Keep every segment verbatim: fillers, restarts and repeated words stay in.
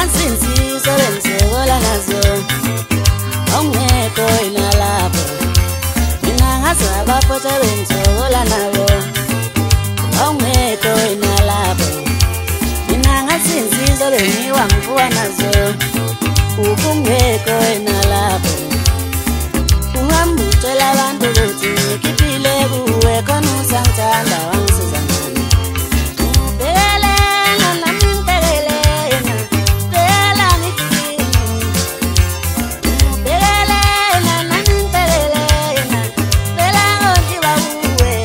ngasinsizo lengisekola nazo awungekho wena lapho mina ngazi abaphosa bengisekola nabo awungekho wena lapho mina ngasinsizo lengiwa ngivuka nazo ubungekho wena lapho uhamba utshela abantu ukuthi ngikhiphile kuwe khona usangithanda wangisiza ngani ubhekelela nami ngibhekelela phela ngithini ubhekelela nami ngibhekelela phela ngondiwa kuwe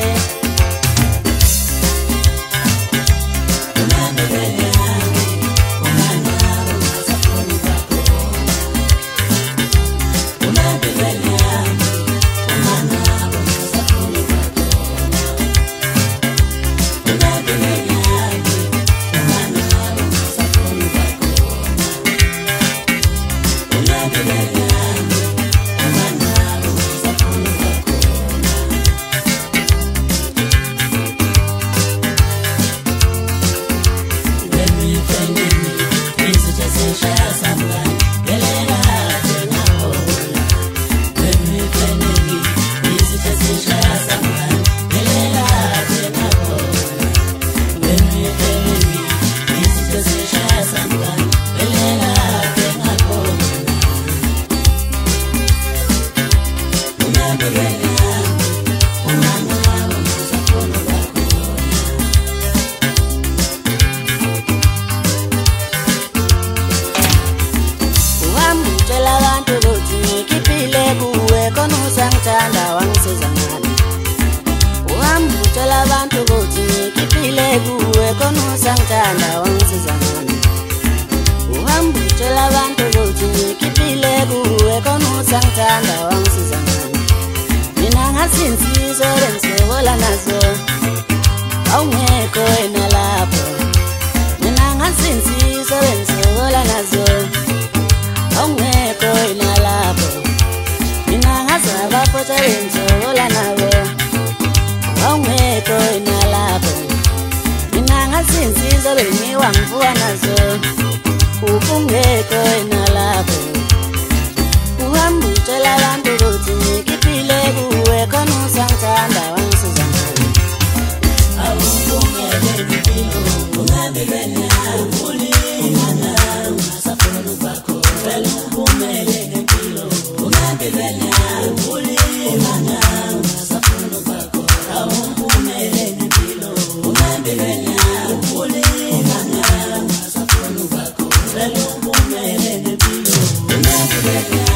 unabhekelela unganabo ngasafuni kwakho unabhekelela ngithanda wangisiza ngani uhamba utshela abantu ukuthi ngikhiphile kuwe khona usangithanda wangisiza ngani uhamba utshela abantu ukuthi ngikhiphile kuwe khona usangithanda wangisiza ngani mina ngasinsizo lengisekola nazo awungekho wena lapho mina ngasinsizo lengisekola nazo awungekho wena lapho mina ngazi abaphosa bengisekola nabo awungekho wena lapho mina ngasinsizo lengiwa ngivuka nazo ubungekho wena lapho uhamba utshela abantu ukuthi ngikhiphile kuwe khona usangithanda wangisiza ngani awubungeke impilo ungabelene uli umana ungasafuni kwakho vele ubumele ngempilo ungabelene uli umana ungasafuni kwakho awubumele ngempilo ungabelene uli umana ungasafuni kwakho vele ubumele ngempilo ungabelene